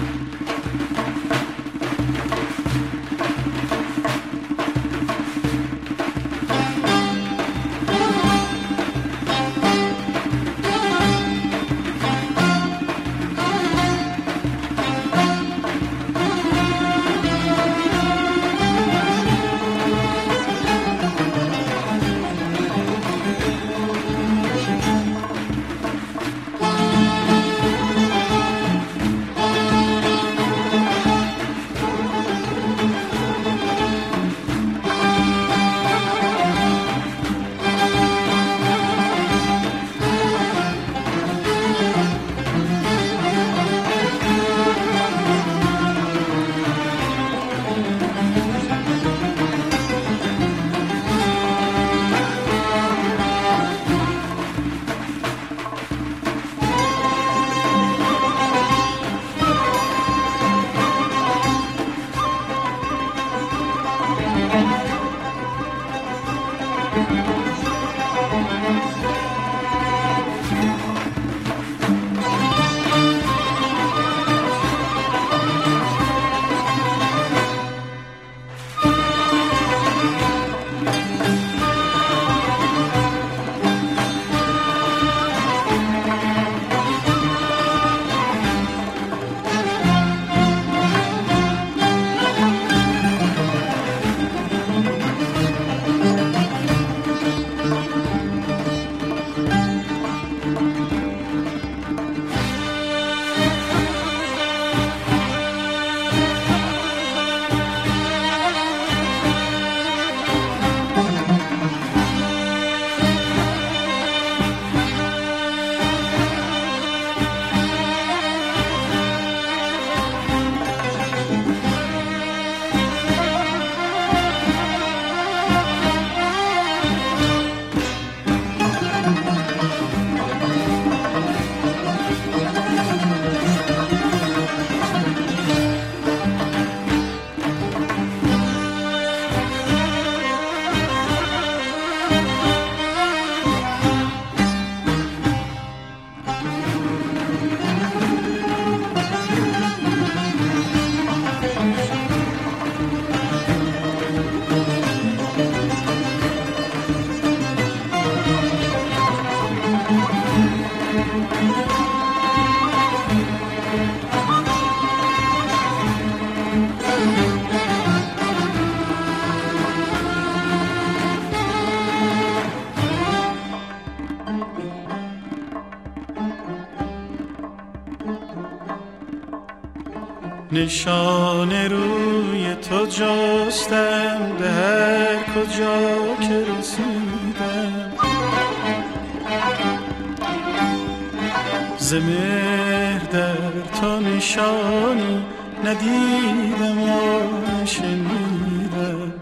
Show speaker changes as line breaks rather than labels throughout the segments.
نشان روی تو جستم به هر کجا که رسیدم، ز مهر در تو نشانی ندیدم و نشنیدم.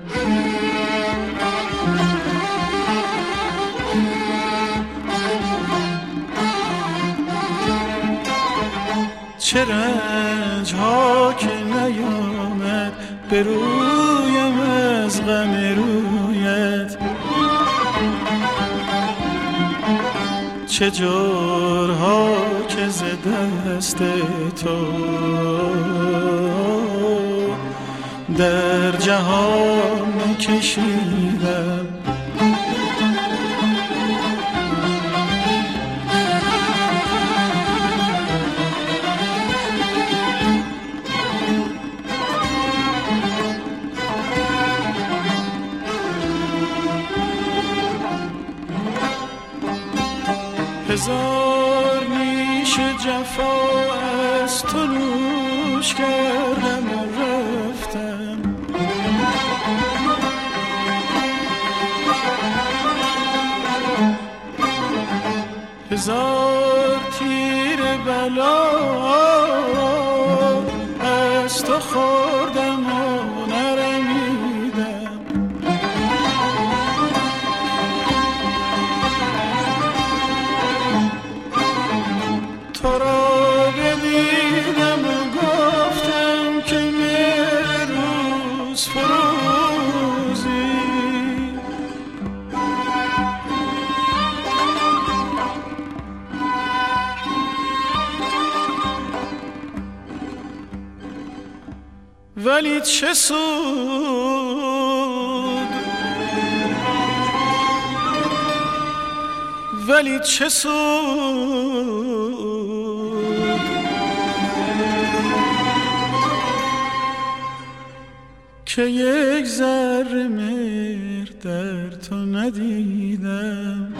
چه رنج ها که نیامد به رویم از غم رویت، چه جرها که ز دست تو در جهان کشیدم. هزار نیش جفا از تو نوش کردم و رفتم، هزار تیر بلا از تو خوردم و نرمیدم. تو را بدیدم و گفتم که مهر روز فروزی، ولی چه سود، ولی چه سود که یک ذره مهر در تو ندیدم.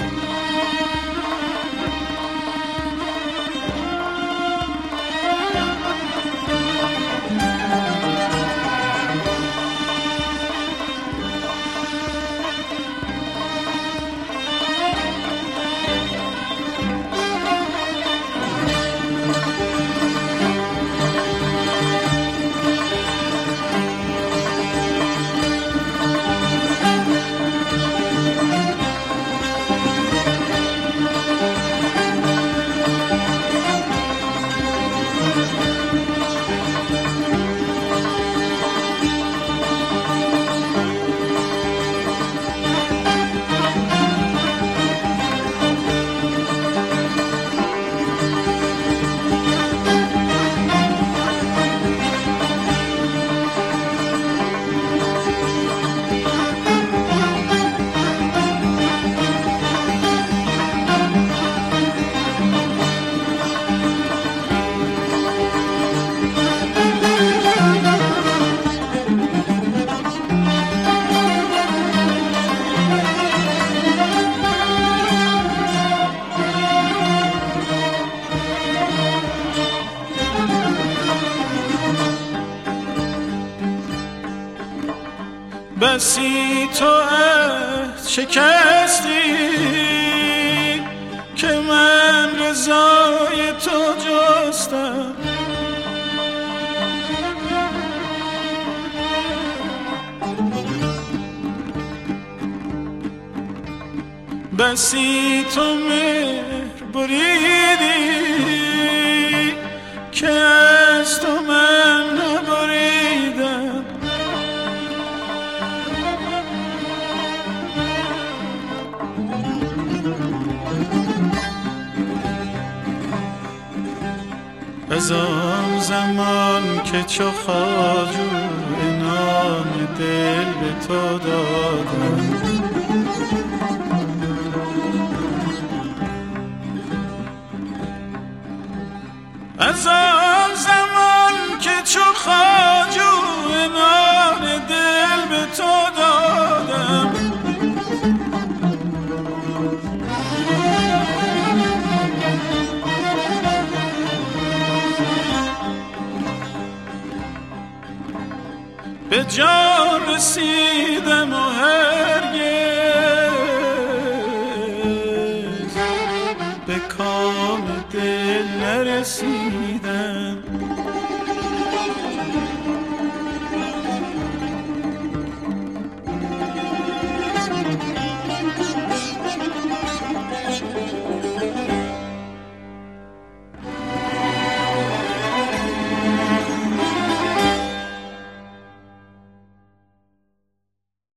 بسی تو عهد شکستی که من رضای تو جستم. بسی تو مهر بریدی که از تو من نبریدم. از آن زمان که چو خواجو عنان دل به تو دادم، از آن زمان که چو خواجو عنان دل به تو دادم، به جان رسیدم و هرگز به کام دل نرسیدم.